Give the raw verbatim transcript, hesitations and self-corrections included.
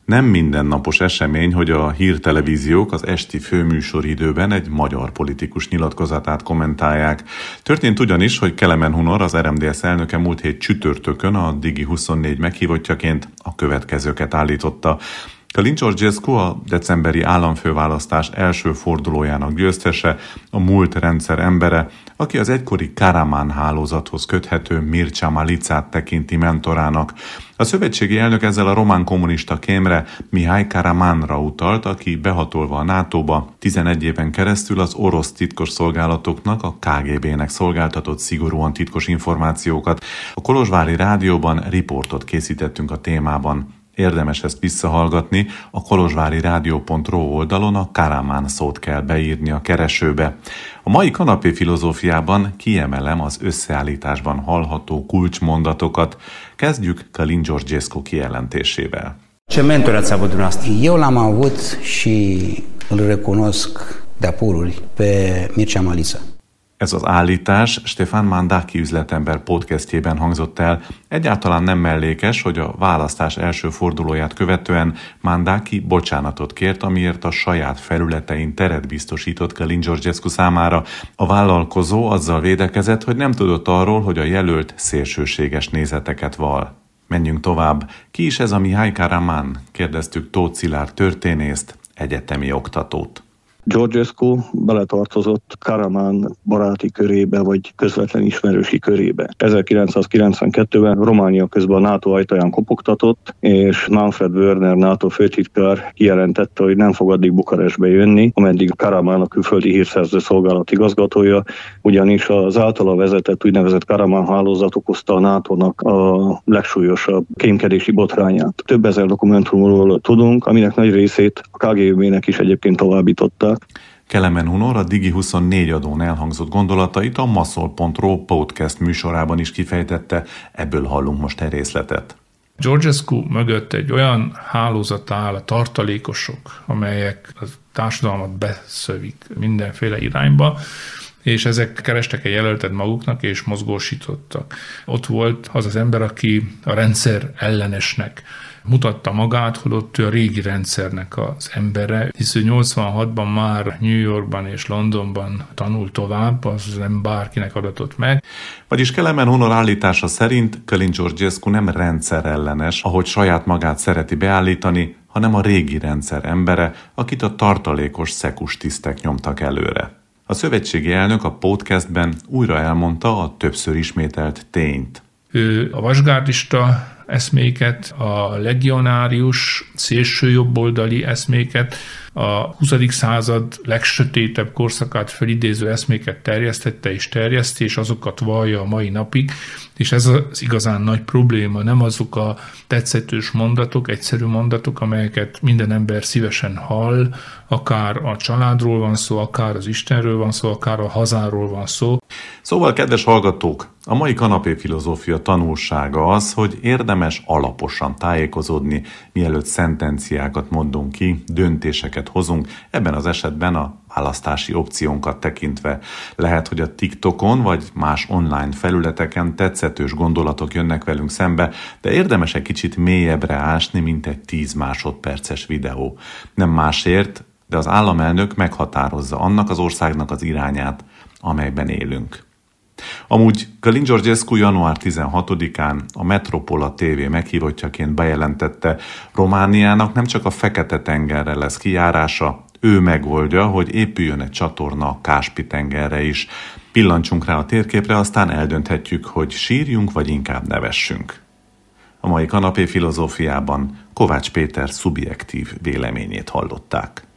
Nem mindennapos esemény, hogy a hírtelevíziók az esti főműsoridőben egy magyar politikus nyilatkozatát kommentálják. Történt ugyanis, hogy Kelemen Hunor, az er em dé es elnöke múlt hét csütörtökön a Digi huszonnégy meghívottjaként a következőket állította. Călin Georgescu, a decemberi államfőválasztás első fordulójának győztese, a múlt rendszer embere, aki az egykori Karaman hálózathoz köthető Mircea Malicát tekinti mentorának. A szövetségi elnök ezzel a román kommunista kémre, Mihai Karamanra utalt, aki behatolva a nátóba tizenegy éven keresztül az orosz titkos szolgálatoknak, a ká gé bének szolgáltatott szigorúan titkos információkat. A Kolozsvári Rádióban riportot készítettünk a témában. Érdemes ezt visszahallgatni, a kolozsvári rádió pont ro oldalon a Karaman szót kell beírni a keresőbe. A mai kanapé filozófiában kiemelem az összeállításban hallható kulcsmondatokat. Kezdjük Călin Georgescu kijelentésével. Ce mentor ați avut dumneavoastră? Eu l-am avut și îl recunosc de apururi pe Mircea Malița. Ez az állítás Stefan Mandaki üzletember podcastjében hangzott el. Egyáltalán nem mellékes, hogy a választás első fordulóját követően Mandaki bocsánatot kért, amiért a saját felületein teret biztosított Călin Georgescu számára. A vállalkozó azzal védekezett, hogy nem tudott arról, hogy a jelölt szélsőséges nézeteket vall. Menjünk tovább. Ki is ez a Mihai Karaman? Kérdeztük Tóth Szilárd történészt, egyetemi oktatót. Georgescu beletartozott Karaman baráti körébe, vagy közvetlen ismerősi körébe. ezerkilencszázkilencvenkettőben Románia közben a NATO ajtaján kopogtatott, és Manfred Wörner NATO főtitkár kijelentette, hogy nem fog addig Bukarestbe jönni, ameddig Karaman a külföldi hírszerző szolgálat igazgatója, ugyanis az általa vezetett úgynevezett Karaman hálózat okozta a nátónak a legsúlyosabb kémkedési botrányát. Több ezer dokumentumról tudunk, aminek nagy részét a ká gé bének is egyébként továbbította. Kelemen Hunor a Digi huszonnégy adón elhangzott gondolatait a maszol pont ro podcast műsorában is kifejtette, ebből hallunk most egy részletet. Georgescu mögött egy olyan hálózat áll, a tartalékosok, amelyek a társadalmat beszövik mindenféle irányba, és ezek kerestek egy jelöltet maguknak, és mozgósítottak. Ott volt az az ember, aki a rendszer ellenesnek mutatta magát, holott ő a régi rendszernek az embere, hisz ő nyolcvanhatban már New Yorkban és Londonban tanult tovább, az nem bárkinek adatott meg. Vagyis Kelemen Hunor állítása szerint Călin Georgescu nem rendszerellenes, ahogy saját magát szereti beállítani, hanem a régi rendszer embere, akit a tartalékos szekus tisztek nyomtak előre. A szövetségi elnök a podcastben újra elmondta a többször ismételt tényt. Ő a vasgárdista eszméket, a legionárius, szélsőjobboldali eszméket, a huszadik század legsötétebb korszakát felidéző eszméket terjesztette és terjeszti, és azokat vallja a mai napig, és ez az igazán nagy probléma, nem azok a tetszetős mondatok, egyszerű mondatok, amelyeket minden ember szívesen hall, akár a családról van szó, akár az Istenről van szó, akár a hazáról van szó. Szóval, kedves hallgatók, a mai kanapé filozófia tanulsága az, hogy érdemes alaposan tájékozódni, mielőtt szentenciákat mondunk ki, döntéseket hozunk, ebben az esetben a választási opciónkat tekintve. Lehet, hogy a TikTokon vagy más online felületeken tetszetős gondolatok jönnek velünk szembe, de érdemes egy kicsit mélyebbre ásni, mint egy tíz másodperces videó. Nem másért, de az államelnök meghatározza annak az országnak az irányát, amelyben élünk. Amúgy Călin Georgescu január tizenhatodikán a Metropola té vé meghívottjaként bejelentette, Romániának nem csak a Fekete-tengerre lesz kijárása, ő megoldja, hogy épüljön egy csatorna a Káspi-tengerre is. Pillancsunk rá a térképre, aztán eldönthetjük, hogy sírjunk, vagy inkább nevessünk. A mai kanapé filozófiában Kovács Péter szubjektív véleményét hallották.